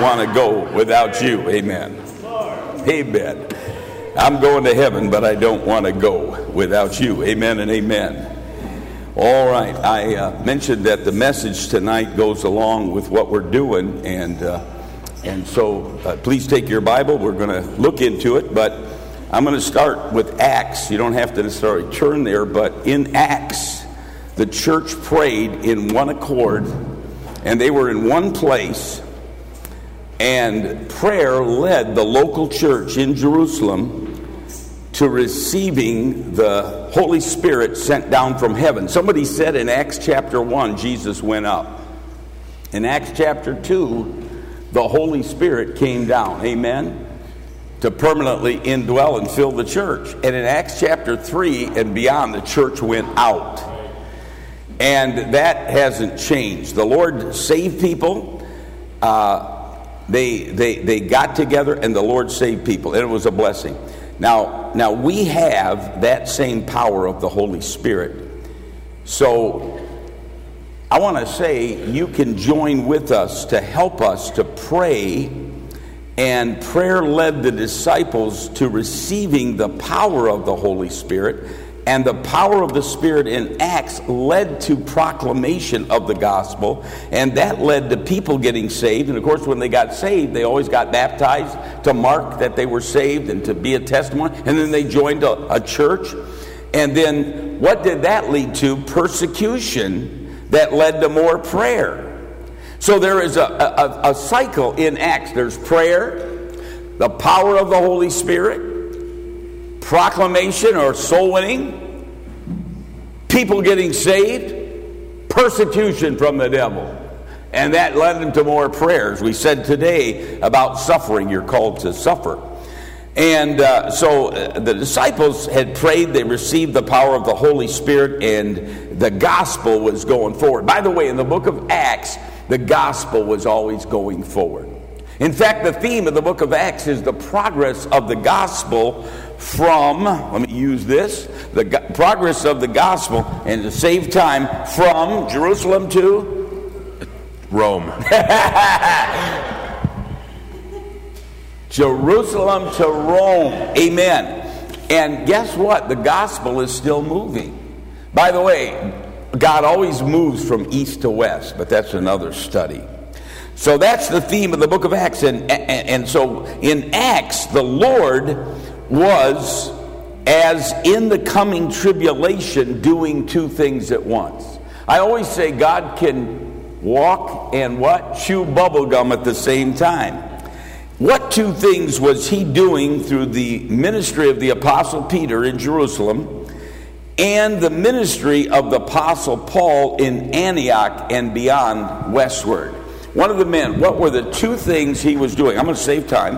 want to go without you. Amen. Amen. I'm going to heaven, but I don't want to go without you. Amen and amen. All right. I mentioned that the message tonight goes along with what we're doing, and so please take your Bible. We're going to look into it, but I'm going to start with Acts. You don't have to necessarily turn there, but in Acts, the church prayed in one accord, and they were in one place, and prayer led the local church in Jerusalem to receiving the Holy Spirit sent down from heaven. Somebody said in Acts chapter 1, Jesus went up. In Acts chapter 2, the Holy Spirit came down. Amen? To permanently indwell and fill the church. And in Acts chapter 3 and beyond, the church went out. And that hasn't changed. The Lord saved people. They got together and the Lord saved people. And it was a blessing. Now we have that same power of the Holy Spirit. So I want to say you can join with us to help us to pray. And prayer led the disciples to receiving the power of the Holy Spirit. And the power of the Spirit in Acts led to proclamation of the gospel. And that led to people getting saved. And of course, when they got saved, they always got baptized to mark that they were saved and to be a testimony. And then they joined a church. And then what did that lead to? Persecution that led to more prayer. So there is a cycle in Acts. There's prayer, the power of the Holy Spirit, proclamation or soul winning, people getting saved, persecution from the devil. And that led them to more prayers. We said today about suffering. You're called to suffer. And so the disciples had prayed. They received the power of the Holy Spirit, and the gospel was going forward. By the way, in the book of Acts, the gospel was always going forward. In fact, the theme of the book of Acts is the progress of the gospel from, let me use this, the progress of the gospel, and to save time, from Jerusalem to Rome. Jerusalem to Rome. Amen. And guess what? The gospel is still moving. By the way, God always moves from east to west, but that's another study. So that's the theme of the book of Acts. And so in Acts, the Lord was, as in the coming tribulation, doing two things at once. I always say God can walk and what? Chew bubble gum at the same time. What two things was he doing through the ministry of the Apostle Peter in Jerusalem and the ministry of the Apostle Paul in Antioch and beyond westward? One of the men, what were the two things he was doing? I'm going to save time.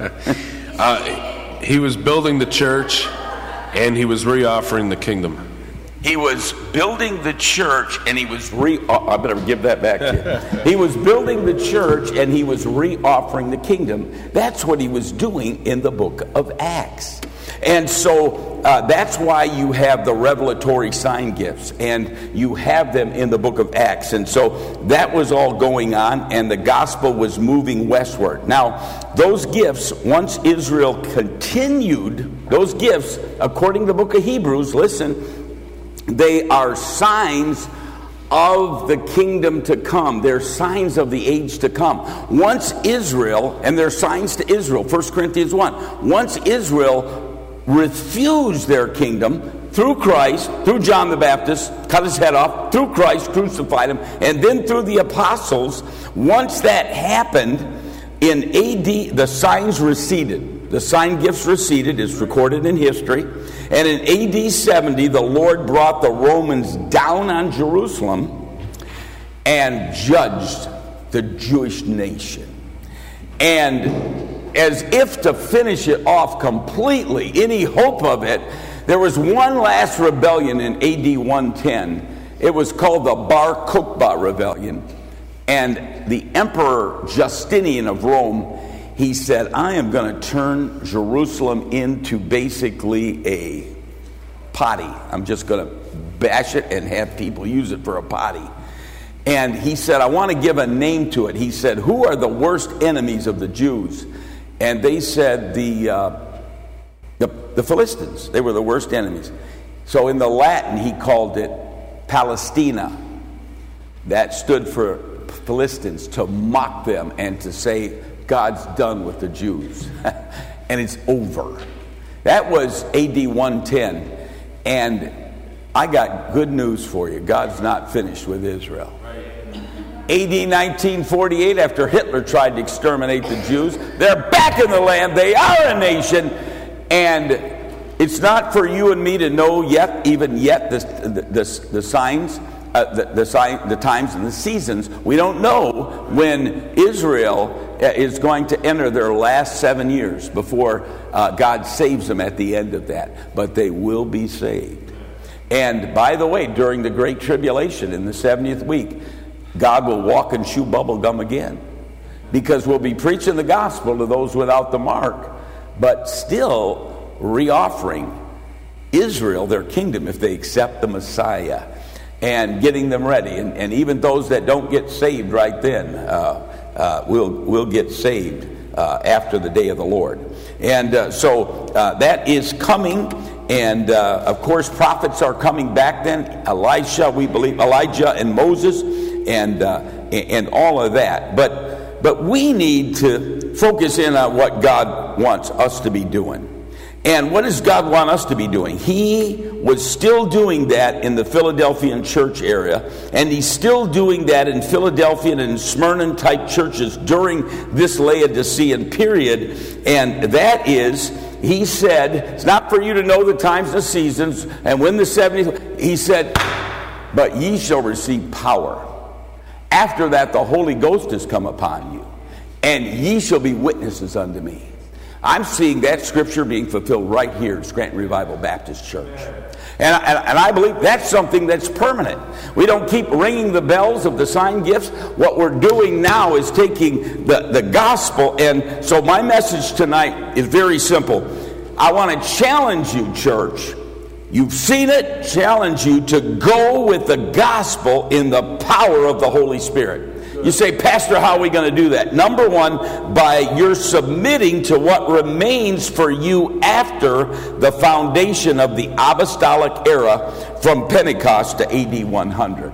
He was building the church, and he was reoffering the kingdom. He was building the church, and he was I better give that back to you. He was building the church, and he was reoffering the kingdom. That's what he was doing in the book of Acts. And so that's why you have the revelatory sign gifts, and you have them in the book of Acts. And so that was all going on, and the gospel was moving westward. Now, those gifts, once Israel continued, those gifts, according to the book of Hebrews, listen, they are signs of the kingdom to come. They're signs of the age to come. Once Israel, and they're signs to Israel, 1 Corinthians 1. Once Israel refused their kingdom through Christ, through John the Baptist, cut his head off, through Christ, crucified him, and then through the apostles, once that happened, in AD, the signs receded. The sign gifts receded. It's recorded in history. And in AD 70, the Lord brought the Romans down on Jerusalem and judged the Jewish nation. And as if to finish it off completely, any hope of it, there was one last rebellion in AD 110. It was called the Bar Kokhba rebellion. And the Emperor Justinian of Rome, he said, I am going to turn Jerusalem into basically a potty. I'm just going to bash it and have people use it for a potty. And he said, I want to give a name to it. He said, who are the worst enemies of the Jews? And they said the Philistines. They were the worst enemies. So in the Latin, he called it Palestina. That stood for Philistines, to mock them and to say, God's done with the Jews. And it's over. That was AD 110. And I got good news for you. God's not finished with Israel. AD 1948, after Hitler tried to exterminate the Jews, they're back in the land. They are a nation. And it's not for you and me to know even yet, the signs, the times and the seasons. We don't know when Israel is going to enter their last 7 years before God saves them at the end of that. But they will be saved. And by the way, during the Great Tribulation in the 70th week, God will walk and chew bubble gum again, because we'll be preaching the gospel to those without the mark, but still reoffering Israel their kingdom if they accept the Messiah, and getting them ready. And even those that don't get saved right then will get saved after the day of the Lord. And so that is coming. And of course, prophets are coming back then. Elisha, we believe, Elijah and Moses, and all of that. But we need to focus in on what God wants us to be doing. And what does God want us to be doing? He was still doing that in the Philadelphian church area, and he's still doing that in Philadelphian and Smyrna type churches during this Laodicean period. And that is, he said, it's not for you to know the times and the seasons, and when the 70th, he said, but ye shall receive power. After that, the Holy Ghost has come upon you, and ye shall be witnesses unto me. I'm seeing that scripture being fulfilled right here at Scranton Revival Baptist Church. And I believe that's something that's permanent. We don't keep ringing the bells of the sign gifts. What we're doing now is taking the gospel. And so my message tonight is very simple. I want to challenge you, church. You've seen it. Challenge you to go with the gospel in the power of the Holy Spirit. You say, Pastor, how are we going to do that? Number one, by your submitting to what remains for you after the foundation of the apostolic era from Pentecost to AD 100.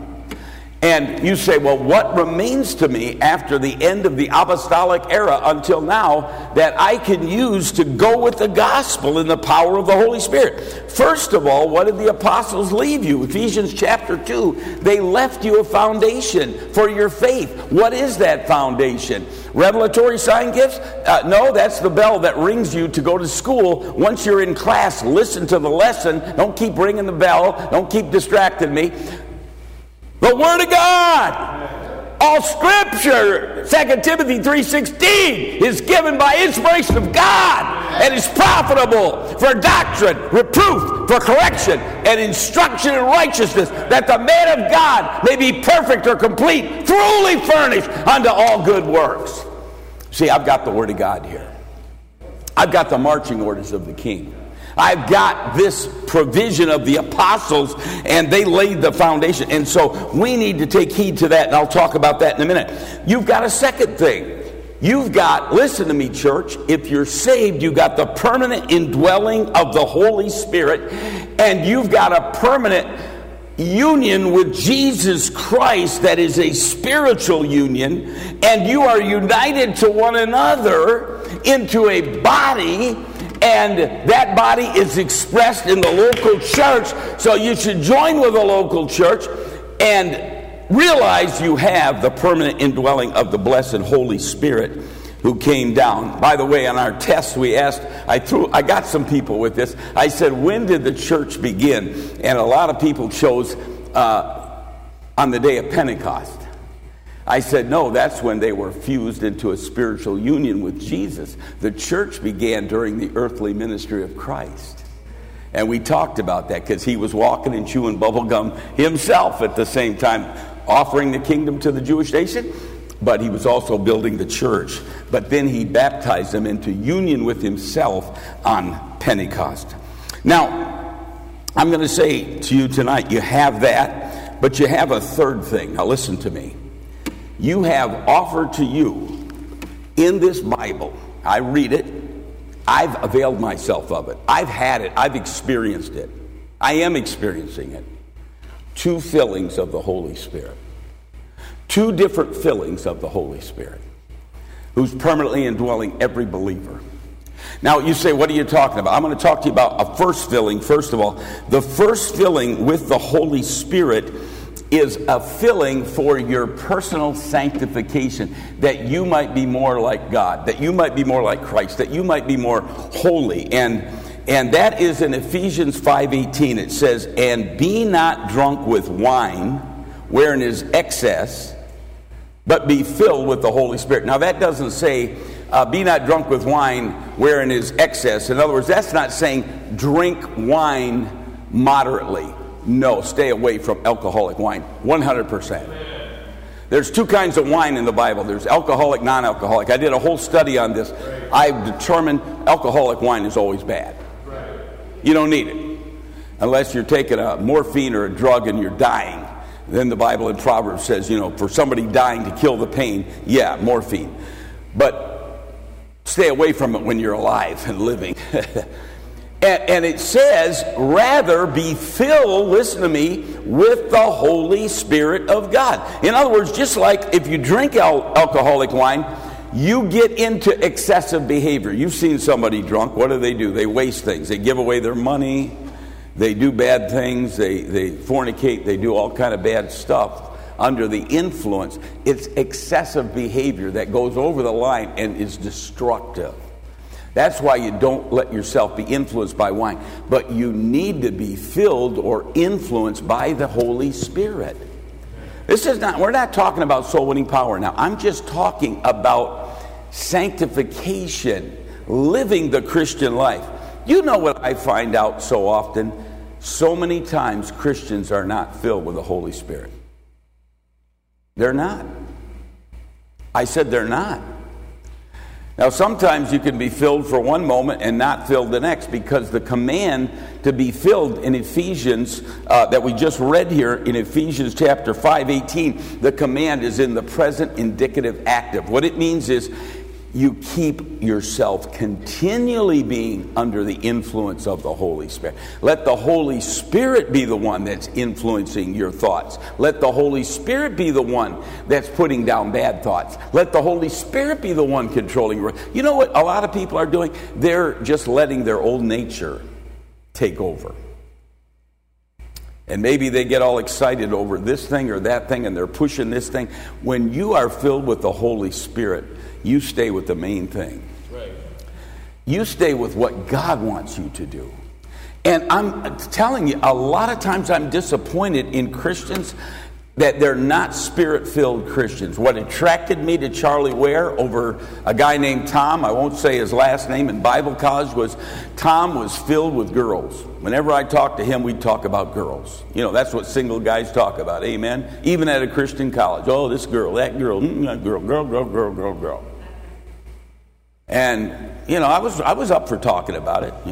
And you say, well, what remains to me after the end of the apostolic era until now that I can use to go with the gospel in the power of the Holy Spirit? First of all, what did the apostles leave you? Ephesians chapter 2, they left you a foundation for your faith. What is that foundation? Revelatory sign gifts? No, that's the bell that rings you to go to school. Once you're in class, listen to the lesson. Don't keep ringing the bell. Don't keep distracting me. The Word of God. All Scripture, 2 Timothy 3:16, is given by inspiration of God and is profitable for doctrine, reproof, for correction, and instruction in righteousness, that the man of God may be perfect or complete, truly furnished unto all good works. See, I've got the Word of God here. I've got the marching orders of the King. I've got this provision of the apostles, and they laid the foundation. And so we need to take heed to that, and I'll talk about that in a minute. You've got a second thing. You've got, listen to me, church, if you're saved, you've got the permanent indwelling of the Holy Spirit, and you've got a permanent union with Jesus Christ that is a spiritual union, and you are united to one another into a body. And that body is expressed in the local church. So you should join with a local church and realize you have the permanent indwelling of the blessed Holy Spirit who came down. By the way, on our test we asked, I got some people with this. I said, when did the church begin? And a lot of people chose on the day of Pentecost. I said, no, that's when they were fused into a spiritual union with Jesus. The church began during the earthly ministry of Christ. And we talked about that because he was walking and chewing bubble gum himself at the same time, offering the kingdom to the Jewish nation, but he was also building the church. But then he baptized them into union with himself on Pentecost. Now, I'm going to say to you tonight, you have that. But you have a third thing. Now listen to me. You have offered to you in this Bible, I read it, I've availed myself of it. I've had it. I've experienced it. I am experiencing it. 2 fillings of the Holy Spirit. 2 different fillings of the Holy Spirit, who's permanently indwelling every believer. Now, you say, what are you talking about? I'm going to talk to you about a first filling. First of all, the first filling with the Holy Spirit is a filling for your personal sanctification, that you might be more like God, that you might be more like Christ, that you might be more holy. And that is in Ephesians 5:18. It says, "And be not drunk with wine, wherein is excess, but be filled with the Holy Spirit." Now that doesn't say, be not drunk with wine, wherein is excess. In other words, that's not saying drink wine moderately. No, stay away from alcoholic wine, 100%. There's 2 kinds of wine in the Bible. There's alcoholic, non-alcoholic. I did a whole study on this. I've determined alcoholic wine is always bad. You don't need it. Unless you're taking a morphine or a drug and you're dying. Then the Bible in Proverbs says, for somebody dying to kill the pain, yeah, morphine. But stay away from it when you're alive and living. And it says, rather be filled, listen to me, with the Holy Spirit of God. In other words, just like if you drink alcoholic wine, you get into excessive behavior. You've seen somebody drunk. What do? They waste things. They give away their money. They do bad things. They fornicate. They do all kind of bad stuff under the influence. It's excessive behavior that goes over the line and is destructive. That's why you don't let yourself be influenced by wine. But you need to be filled or influenced by the Holy Spirit. We're not talking about soul winning power now. I'm just talking about sanctification, living the Christian life. You know what I find out so often? So many times Christians are not filled with the Holy Spirit. They're not. I said they're not. Now, sometimes you can be filled for one moment and not filled the next, because the command to be filled in Ephesians that we just read here in Ephesians chapter 5:18, the command is in the present indicative active. What it means is you keep yourself continually being under the influence of the Holy Spirit. Let the Holy Spirit be the one that's influencing your thoughts. Let the Holy Spirit be the one that's putting down bad thoughts. Let the Holy Spirit be the one controlling your... You know what a lot of people are doing? They're just letting their old nature take over. And maybe they get all excited over this thing or that thing, and they're pushing this thing. When you are filled with the Holy Spirit, you stay with the main thing. Right. You stay with what God wants you to do. And I'm telling you, a lot of times I'm disappointed in Christians that they're not Spirit-filled Christians. What attracted me to Charlie Ware over a guy named Tom, I won't say his last name, in Bible college, was Tom was filled with girls. Whenever I talked to him, we'd talk about girls. That's what single guys talk about, amen? Even at a Christian college. Oh, this girl, that girl, that girl. And, I was up for talking about it,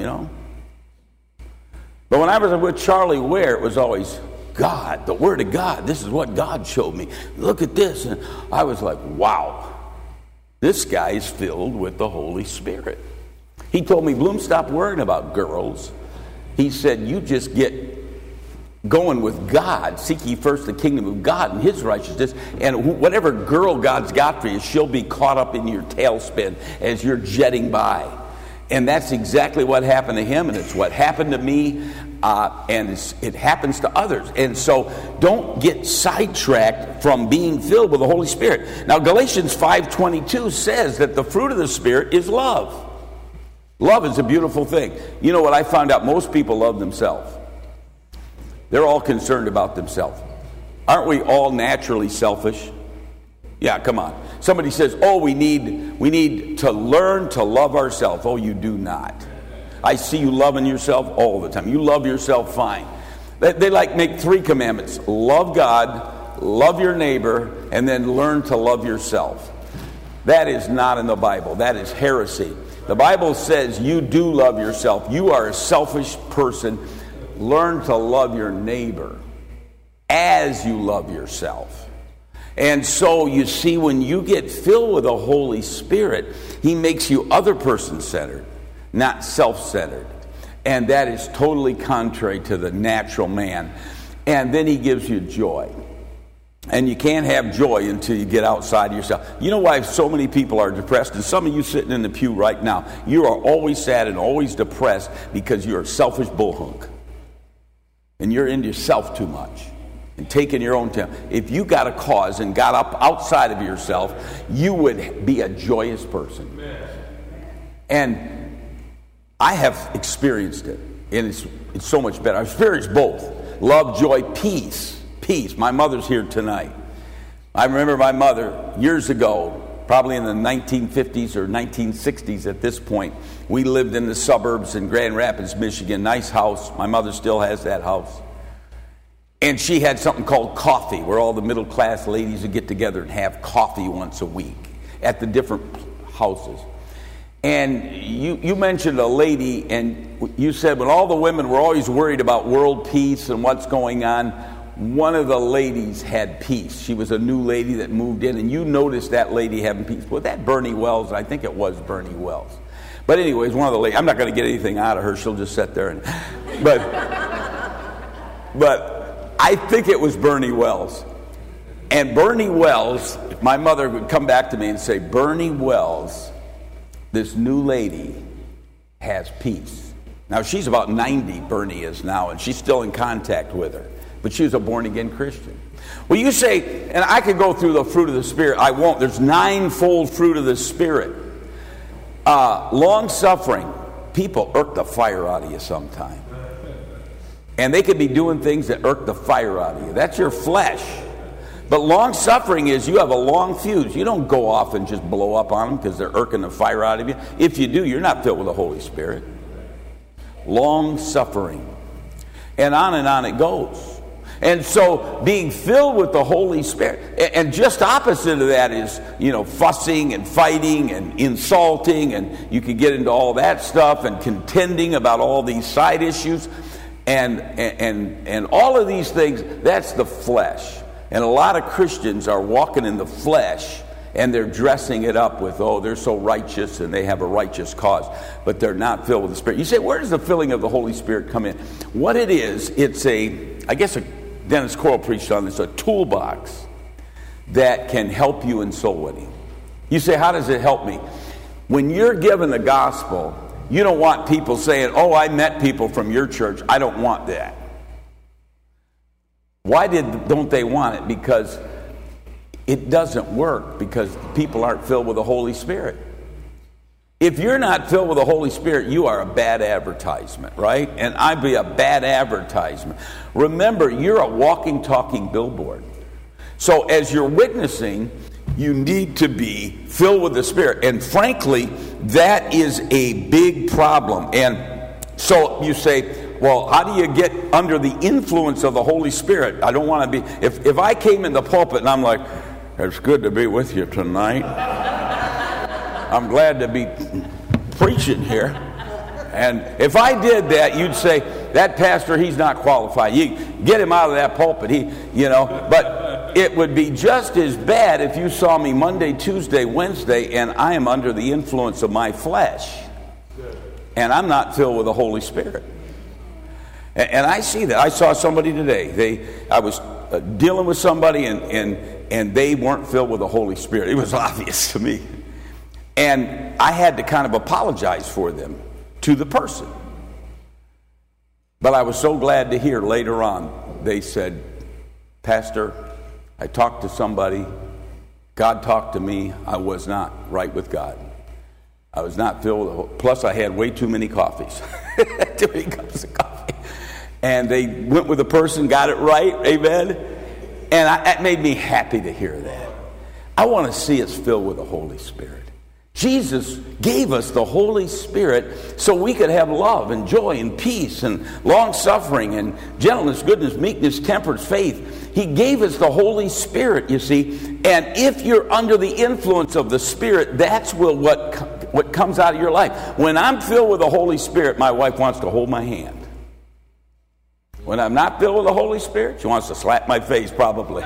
But when I was with Charlie Ware, it was always God, the Word of God. This is what God showed me. Look at this. And I was like, wow, this guy's filled with the Holy Spirit. He told me, Bloom, stop worrying about girls. He said, you just get going with God. Seek ye first the kingdom of God and His righteousness, and whatever girl God's got for you, she'll be caught up in your tailspin as you're jetting by. And that's exactly what happened to him, and it's what happened to me, and it happens to others. And so don't get sidetracked from being filled with the Holy Spirit. Now, Galatians 5:22 says that the fruit of the Spirit is love. Love is a beautiful thing. You know what I found out? Most people love themselves. They're all concerned about themselves. Aren't we all naturally selfish? Yeah, come on. Somebody says, oh, we need to learn to love ourselves. Oh, you do not. I see you loving yourself all the time. You love yourself fine. They make 3 commandments. Love God, love your neighbor, and then learn to love yourself. That is not in the Bible. That is heresy. The Bible says you do love yourself. You are a selfish person. Learn to love your neighbor. as you love yourself. And so you see, when you get filled with the Holy Spirit, he makes you other person-centered, not self-centered. And that is totally contrary to the natural man. And then he gives you joy. And you can't have joy until you get outside yourself. You know why so many people are depressed? And some of you sitting in the pew right now, you are always sad and always depressed because you're a selfish bullhunk. And you're into yourself too much and taking your own time. If you got a cause and got up outside of yourself, you would be a joyous person. And I have experienced it, and it's so much better. I've experienced both. Love, joy, peace. Peace. My mother's here tonight. I remember my mother years ago, probably in the 1950s or 1960s at this point. We lived in the suburbs in Grand Rapids, Michigan. Nice house. My mother still has that house. And she had something called coffee, where all the middle class ladies would get together and have coffee once a week at the different houses. And you mentioned a lady, and you said when all the women were always worried about world peace and what's going on, one of the ladies had peace. She was a new lady that moved in, and you noticed that lady having peace. Was that Bernie Wells? I think it was Bernie Wells. But anyways, one of the ladies, I'm not going to get anything out of her. She'll just sit there. But I think it was Bernie Wells. And Bernie Wells, my mother would come back to me and say, Bernie Wells, this new lady has peace. Now, she's about 90, Bernie is now, and she's still in contact with her. But she was a born-again Christian. Well, you say, and I could go through the fruit of the Spirit. I won't. There's 9-fold fruit of the Spirit. Long-suffering. People irk the fire out of you sometime. And they could be doing things that irk the fire out of you. That's your flesh. But long-suffering is you have a long fuse. You don't go off and just blow up on them because they're irking the fire out of you. If you do, you're not filled with the Holy Spirit. Long-suffering. And on it goes. And so being filled with the Holy Spirit, and just opposite of that is, fussing and fighting and insulting, and you can get into all that stuff and contending about all these side issues and all of these things. That's the flesh. And a lot of Christians are walking in the flesh, and they're dressing it up with, they're so righteous and they have a righteous cause, but they're not filled with the Spirit. You say, where does the filling of the Holy Spirit come in? What it is, it's Dennis Coyle preached on this, a toolbox that can help you in soul winning. You say, how does it help me? When you're given the gospel, you don't want people saying, I met people from your church. I don't want that. Why don't they want it? Because it doesn't work, because people aren't filled with the Holy Spirit. If you're not filled with the Holy Spirit, you are a bad advertisement, right? And I'd be a bad advertisement. Remember, you're a walking, talking billboard. So as you're witnessing, you need to be filled with the Spirit. And frankly, that is a big problem. And so you say, well, how do you get under the influence of the Holy Spirit? I don't want to be... If I came in the pulpit and I'm like, it's good to be with you tonight. I'm glad to be preaching here. And if I did that, you'd say, that pastor, he's not qualified. You get him out of that pulpit. But it would be just as bad if you saw me Monday, Tuesday, Wednesday, and I am under the influence of my flesh. And I'm not filled with the Holy Spirit. And I see that. I saw somebody today. I was dealing with somebody, and they weren't filled with the Holy Spirit. It was obvious to me. And I had to kind of apologize for them to the person. But I was so glad to hear later on, they said, Pastor, I talked to somebody. God talked to me. I was not right with God. I was not filled with... Plus, I had way too many coffees. Too many cups of coffee. And they went with the person, got it right. Amen? And that made me happy to hear that. I want to see us filled with the Holy Spirit. Jesus gave us the Holy Spirit so we could have love and joy and peace and long-suffering and gentleness, goodness, meekness, temperance, faith. He gave us the Holy Spirit, you see. And if you're under the influence of the Spirit, that's what comes out of your life. When I'm filled with the Holy Spirit, my wife wants to hold my hand. When I'm not filled with the Holy Spirit, she wants to slap my face probably.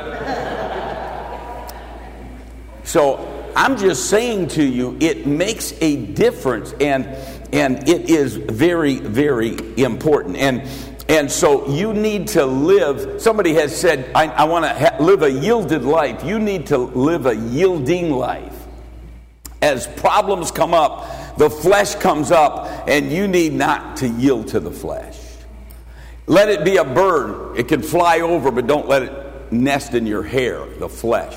So I'm just saying to you, it makes a difference, and it is very, very important. And so you need to live. Somebody has said, I want to live a yielded life. You need to live a yielding life. As problems come up, the flesh comes up, and you need not to yield to the flesh. Let it be a bird. It can fly over, but don't let it nest in your hair, the flesh.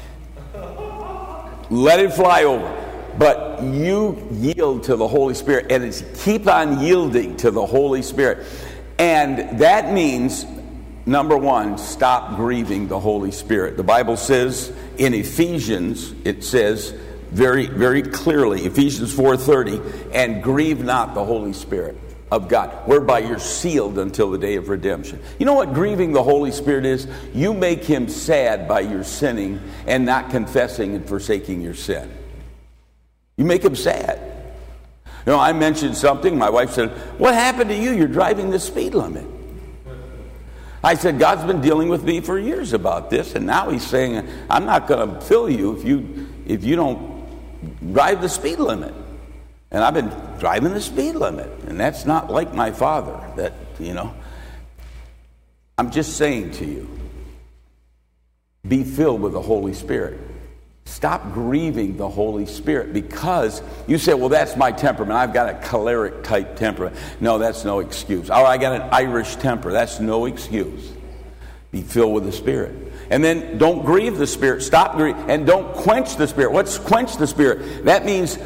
Let it fly over. But you yield to the Holy Spirit, and it's keep on yielding to the Holy Spirit. And that means, number one, stop grieving the Holy Spirit. The Bible says in Ephesians, it says very, very clearly, Ephesians 4:30, and grieve not the Holy Spirit of God, whereby you're sealed until the day of redemption. You know what grieving the Holy Spirit is? You make him sad by your sinning and not confessing and forsaking your sin. You make him sad. You know, I mentioned something. My wife said, "What happened to you? You're driving the speed limit." I said, "God's been dealing with me for years about this, and now he's saying, I'm not going to fill you if you don't drive the speed limit." And I've been driving the speed limit, and that's not like my father. That, you know, I'm just saying to you, be filled with the Holy Spirit. Stop grieving the Holy Spirit, because you say, well, that's my temperament. I've got a choleric type temperament. No, that's no excuse. Oh, I got an Irish temper. That's no excuse. Be filled with the Spirit. And then don't grieve the Spirit. Stop grieving. And don't quench the Spirit. What's quench the Spirit? That means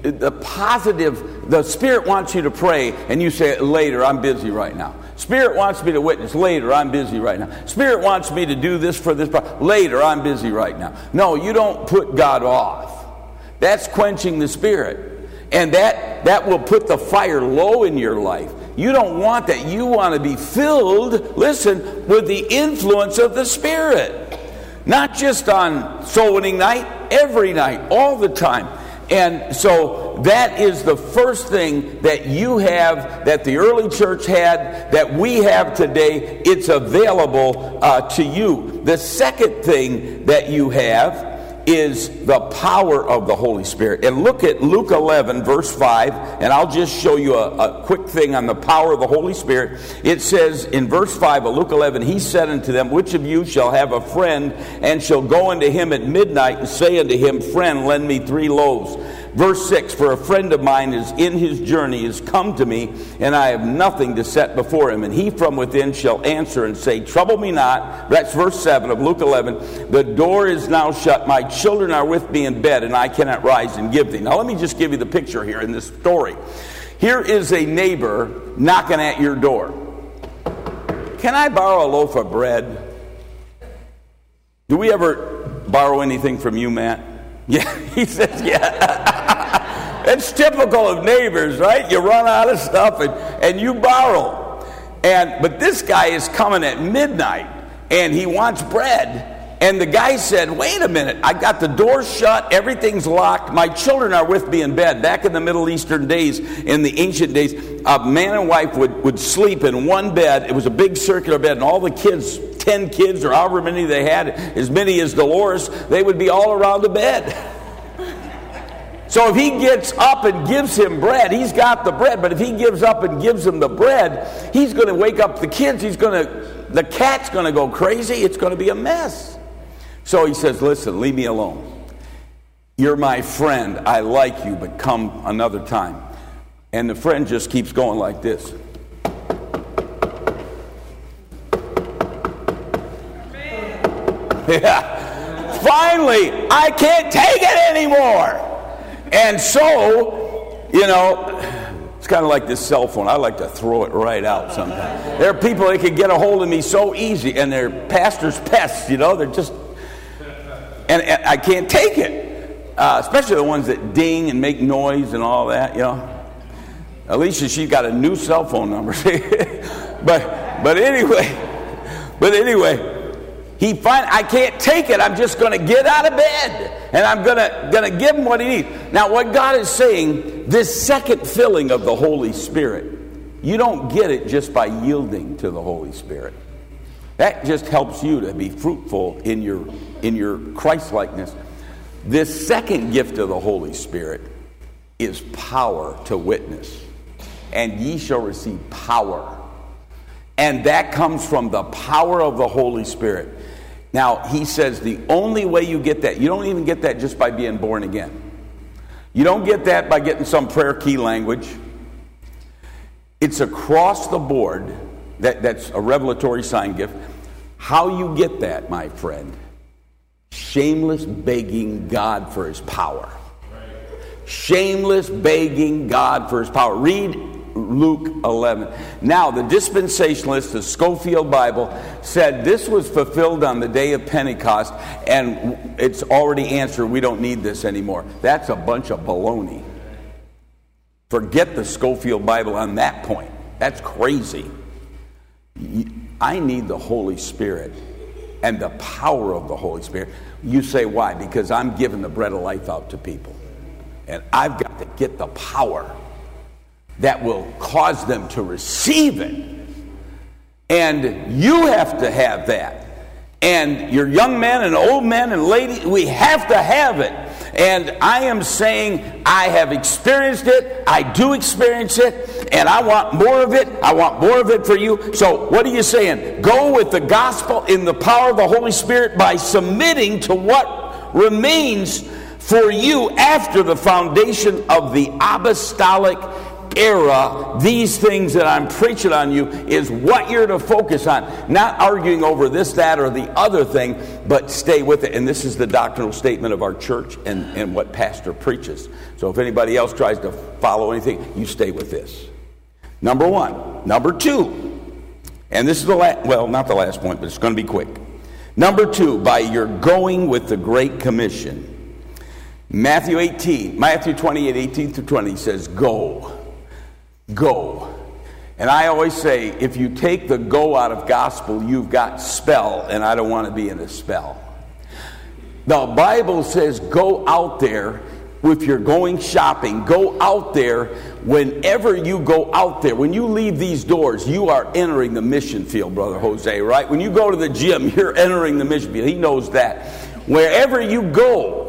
the Spirit wants you to pray, and you say, later, I'm busy right now. Spirit wants me to witness. Later, I'm busy right now. Spirit wants me to do this for this. Later, I'm busy right now. No, you don't put God off. That's quenching the Spirit. And that will put the fire low in your life. You don't want that. You want to be filled, listen, with the influence of the Spirit. Not just on soul winning night, every night, all the time. And so that is the first thing that you have, that the early church had, that we have today. It's available to you. The second thing that you have is the power of the Holy Spirit. And look at Luke 11, verse 5, and I'll just show you a quick thing on the power of the Holy Spirit. It says in verse 5 of Luke 11, he said unto them, which of you shall have a friend, and shall go unto him at midnight, and say unto him, friend, lend me 3 loaves. Verse 6, for a friend of mine is in his journey, is come to me, and I have nothing to set before him. And he from within shall answer and say, trouble me not. That's verse 7 of Luke 11. The door is now shut, my children are with me in bed, and I cannot rise and give thee. Now let me just give you the picture here in this story. Here is a neighbor knocking at your door. Can I borrow a loaf of bread? Do we ever borrow anything from you, Matt? Yeah, he says, yeah. It's typical of neighbors, right? You run out of stuff and you borrow. But this guy is coming at midnight, and he wants bread. And the guy said, wait a minute, I got the door shut, everything's locked, my children are with me in bed. Back in the Middle Eastern days, in the ancient days, a man and wife would sleep in one bed. It was a big circular bed, and all the kids, 10 kids or however many they had, as many as Dolores, they would be all around the bed. So if he gets up and gives him bread, he's got the bread. But if he gives up and gives him the bread, he's going to wake up the kids. The cat's going to go crazy. It's going to be a mess. So he says, listen, leave me alone. You're my friend. I like you, but come another time. And the friend just keeps going like this. Yeah. Finally, I can't take it anymore. And so, you know, it's kind of like this cell phone. I like to throw it right out sometimes. There are people that can get a hold of me so easy, and they're pastor's pests, you know. They're just, and I can't take it. Especially the ones that ding and make noise and all that, you know. Alicia, she's got a new cell phone number. but anyway, I can't take it. I'm just going to get out of bed, and I'm going to give him what he needs. Now, what God is saying, this second filling of the Holy Spirit You don't get it just by yielding to the Holy Spirit. That just helps you to be fruitful in your Christ-likeness. This second gift of the Holy Spirit is power to witness. And ye shall receive power. And that comes from the power of the Holy Spirit. Now, he says the only way you get that, you don't even get that just by being born again. You don't get that by getting some prayer key language. It's across the board. That's a revelatory sign gift. How you get that, my friend? Shameless begging God for his power. Shameless begging God for his power. Read Luke 11. Now, the dispensationalists, the Scofield Bible, said this was fulfilled on the day of Pentecost, and it's already answered. We don't need this anymore. That's a bunch of baloney. Forget the Scofield Bible on that point. That's crazy. I need the Holy Spirit and the power of the Holy Spirit. You say, why? Because I'm giving the bread of life out to people. And I've got to get the power that will cause them to receive it. And you have to have that. And your young men and old men and ladies, we have to have it. And I am saying I have experienced it. I do experience it. And I want more of it. I want more of it for you. So what are you saying? Go with the gospel in the power of the Holy Spirit by submitting to what remains for you after the foundation of the apostolic era. These things that I'm preaching on you is what you're to focus on. Not arguing over this, that, or the other thing, but stay with it. And this is the doctrinal statement of our church and what pastor preaches. So if anybody else tries to follow anything, you stay with this. Number one. Number two. And this is the last, well, not the last point, but it's going to be quick. Number two, by your going with the Great Commission. Matthew 28, 18 through 20 says, go. Go. And I always say, if you take the go out of gospel, you've got spell, and I don't want to be in a spell. The Bible says go out there. If you're going shopping, go out there. Whenever you go out there, when you leave these doors, you are entering the mission field, Brother Jose, right? When you go to the gym, you're entering the mission field. He knows that. Wherever you go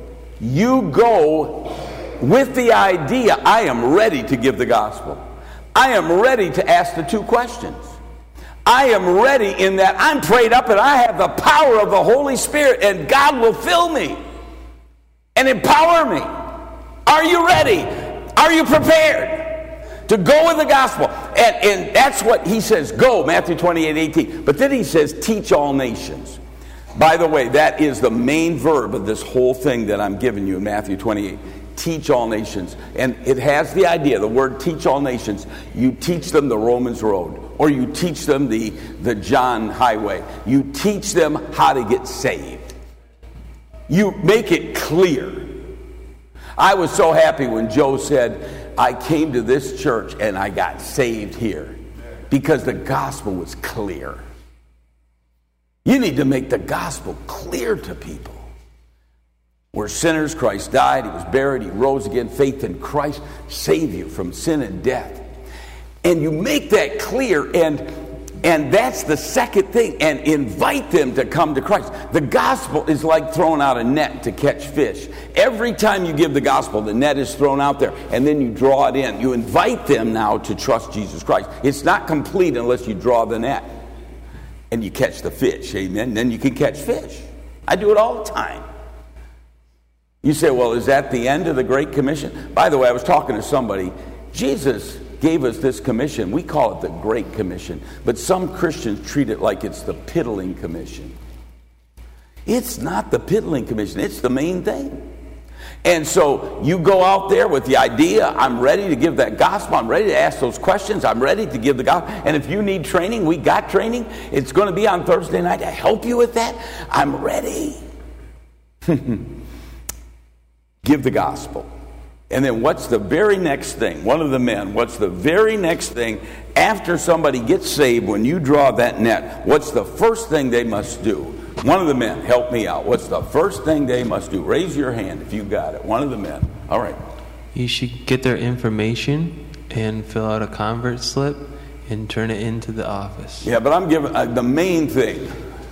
with the idea, I am ready to give the gospel. I am ready to ask the two questions. I am ready in that I'm prayed up and I have the power of the Holy Spirit, and God will fill me and empower me. Are you ready? Are you prepared to go with the gospel? And that's what he says, go, Matthew 28, 18. But then he says, teach all nations. By the way, that is the main verb of this whole thing that I'm giving you in Matthew 28. Teach all nations. And it has the idea, the word teach all nations. You teach them the Romans road, or you teach them the John highway. You teach them how to get saved. You make it clear. I was so happy when Joe said, I came to this church and I got saved here, because the gospel was clear. You need to make the gospel clear to people. We're sinners, Christ died, he was buried, he rose again. Faith in Christ save you from sin and death. And you make that clear, and that's the second thing, and invite them to come to Christ. The gospel is like throwing out a net to catch fish. Every time you give the gospel, the net is thrown out there, and then you draw it in. You invite them now to trust Jesus Christ. It's not complete unless you draw the net and you catch the fish, amen? Then you can catch fish. I do it all the time. You say, well, is that the end of the Great Commission? By the way, I was talking to somebody. Jesus gave us this commission. We call it the Great Commission. But some Christians treat it like it's the piddling commission. It's not the piddling commission. It's the main thing. And so you go out there with the idea, I'm ready to give that gospel. I'm ready to ask those questions. I'm ready to give the gospel. And if you need training, we got training. It's going to be on Thursday night to help you with that. I'm ready. Give the gospel. And then what's the very next thing? One of the men, what's the very next thing after somebody gets saved when you draw that net? What's the first thing they must do? One of the men, help me out. What's the first thing they must do? Raise your hand if you got it. One of the men. All right. You should get their information and fill out a convert slip and turn it into the office. Yeah, but I'm giving the main thing.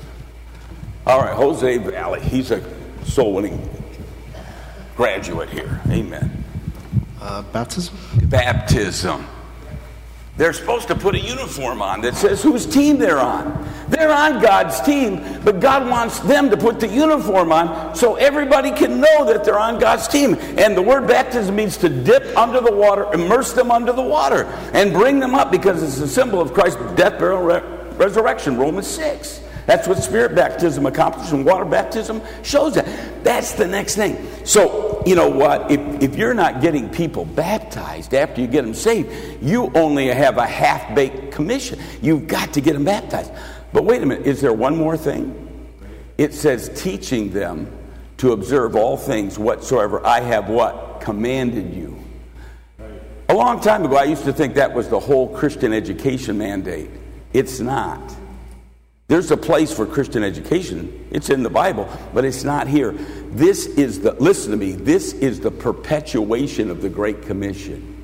All right, Jose Valley. He's a soul-winning graduate here. Amen. Baptism? Baptism. They're supposed to put a uniform on that says whose team they're on. They're on God's team, but God wants them to put the uniform on so everybody can know that they're on God's team. And the word baptism means to dip under the water, immerse them under the water, and bring them up because it's a symbol of Christ's death, burial, resurrection, Romans 6. That's what spirit baptism accomplishes, and water baptism shows that. That's the next thing. So, you know what? If you're not getting people baptized after you get them saved, you only have a half-baked commission. You've got to get them baptized. But wait a minute, is there one more thing? It says teaching them to observe all things whatsoever I have what? Commanded you. A long time ago, I used to think that was the whole Christian education mandate. It's not. There's a place for Christian education. It's in the Bible, but it's not here. This is listen to me, this is the perpetuation of the Great Commission.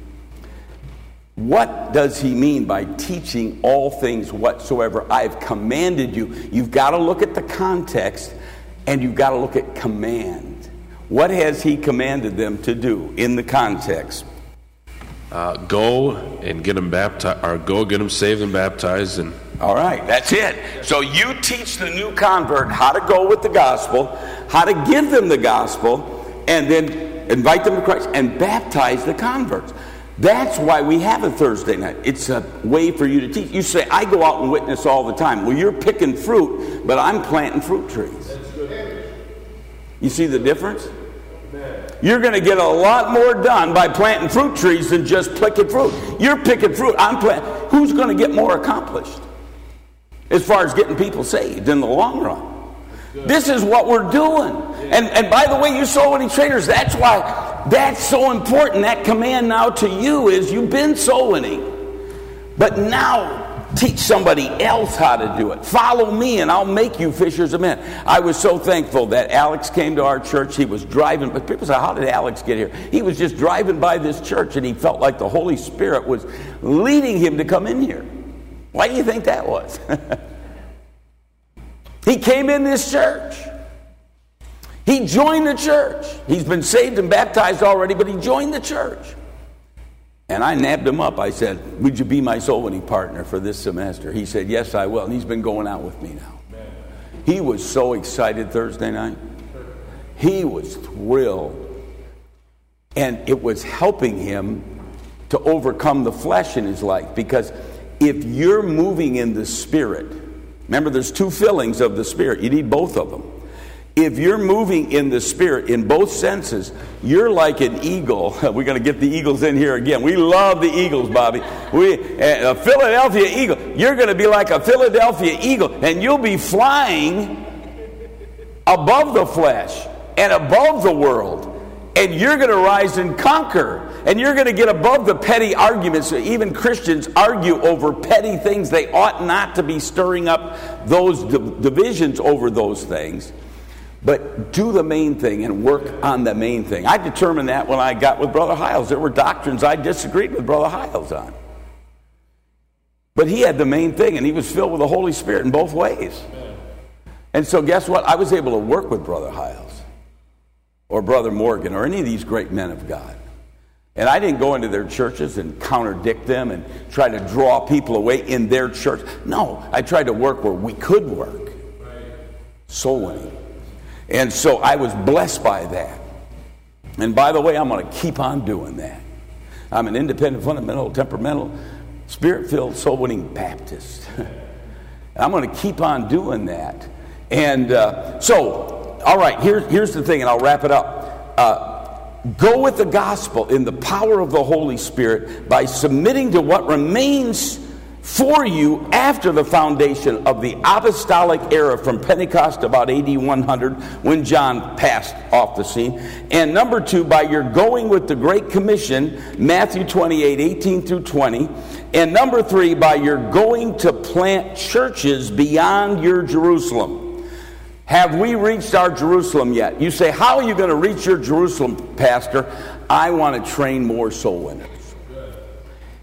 What does he mean by teaching all things whatsoever I've commanded you? You've got to look at the context, and you've got to look at command. What has he commanded them to do in the context? Go and get them baptized, or go get them saved and baptized. And all right, that's it. So you teach the new convert how to go with the gospel, how to give them the gospel, and then invite them to Christ and baptize the converts. That's why we have a Thursday night. It's a way for you to teach. You say, I go out and witness all the time. Well, you're picking fruit, but I'm planting fruit trees. You see the difference? You're going to get a lot more done by planting fruit trees than just picking fruit. You're picking fruit. I'm planting. Who's going to get more accomplished as far as getting people saved in the long run? This is what we're doing. And by the way, you soul winning trainers, that's why that's so important. That command now to you is you've been soul winning, but now teach somebody else how to do it. Follow me and I'll make you fishers of men. I was so thankful that Alex came to our church. He was driving, but people say, how did Alex get here? He was just driving by this church and he felt like the Holy Spirit was leading him to come in here. Why do you think that was? He came in this church. He joined the church. He's been saved and baptized already, but he joined the church. And I nabbed him up. I said, would you be my soul winning partner for this semester? He said, yes, I will. And he's been going out with me now. He was so excited Thursday night. He was thrilled. And it was helping him to overcome the flesh in his life. Because if you're moving in the Spirit, remember there's two fillings of the Spirit. You need both of them. If you're moving in the Spirit in both senses, you're like an eagle. We're going to get the Eagles in here again. We love the Eagles, Bobby. A Philadelphia Eagle. You're going to be like a Philadelphia Eagle, and you'll be flying above the flesh and above the world. And you're going to rise and conquer. And you're going to get above the petty arguments. Even Christians argue over petty things. They ought not to be stirring up those divisions over those things. But do the main thing and work on the main thing. I determined that when I got with Brother Hiles. There were doctrines I disagreed with Brother Hiles on. But he had the main thing, and he was filled with the Holy Spirit in both ways. And so guess what? I was able to work with Brother Hiles or Brother Morgan or any of these great men of God. And I didn't go into their churches and contradict them and try to draw people away in their church. No, I tried to work where we could work. Soul winning. And so I was blessed by that. And by the way, I'm going to keep on doing that. I'm an independent, fundamental, temperamental, spirit-filled, soul-winning Baptist. And I'm going to keep on doing that. And so, all right, here's the thing, and I'll wrap it up. Go with the gospel in the power of the Holy Spirit by submitting to what remains for you after the foundation of the apostolic era from Pentecost about AD 100 when John passed off the scene. And number two, by your going with the Great Commission, Matthew 28, 18 through 20. And number three, by your going to plant churches beyond your Jerusalem. Have we reached our Jerusalem yet? You say, how are you going to reach your Jerusalem, Pastor? I want to train more soul winners.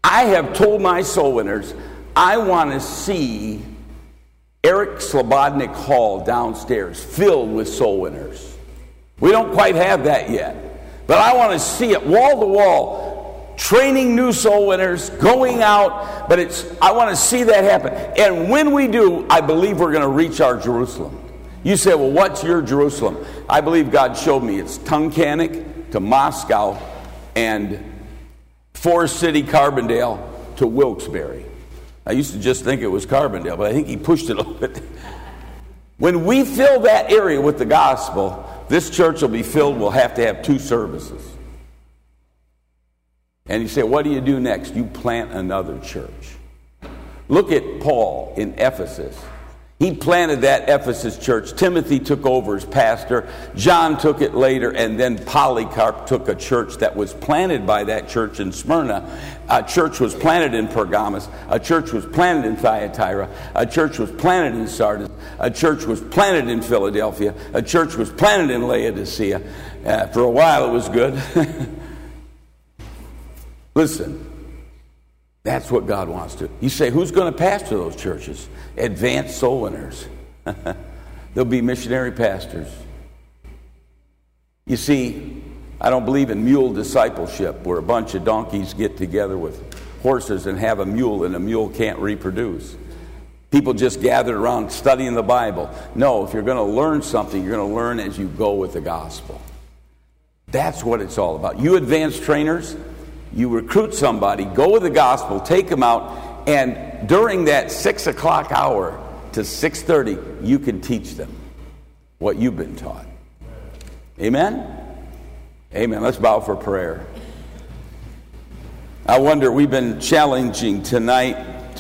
I have told my soul winners, I want to see Eric Slobodnik Hall downstairs filled with soul winners. We don't quite have that yet, but I want to see it wall to wall, training new soul winners, going out, but I want to see that happen. And when we do, I believe we're going to reach our Jerusalem. You say, well, what's your Jerusalem? I believe God showed me it's Tunkanik to Moscow and Forest City, Carbondale to Wilkes-Barre. I used to just think it was Carbondale, but I think he pushed it a little bit. When we fill that area with the gospel, this church will be filled. We'll have to have 2 services. And you say, what do you do next? You plant another church. Look at Paul in Ephesus. He planted that Ephesus church. Timothy took over as pastor. John took it later, and then Polycarp took a church that was planted by that church in Smyrna. A church was planted in Pergamos. A church was planted in Thyatira. A church was planted in Sardis. A church was planted in Philadelphia. A church was planted in Laodicea. For a while it was good. Listen. That's what God wants to. You say, who's going to pastor those churches? Advanced soul winners. They'll be missionary pastors. You see, I don't believe in mule discipleship, where a bunch of donkeys get together with horses and have a mule, and a mule can't reproduce. People just gathered around studying the Bible. No, if you're going to learn something, you're going to learn as you go with the gospel. That's what it's all about. You advanced trainers, you recruit somebody, go with the gospel, take them out, and during that 6 o'clock hour to 6:30, you can teach them what you've been taught. Amen? Amen. Let's bow for prayer. I wonder, we've been challenging tonight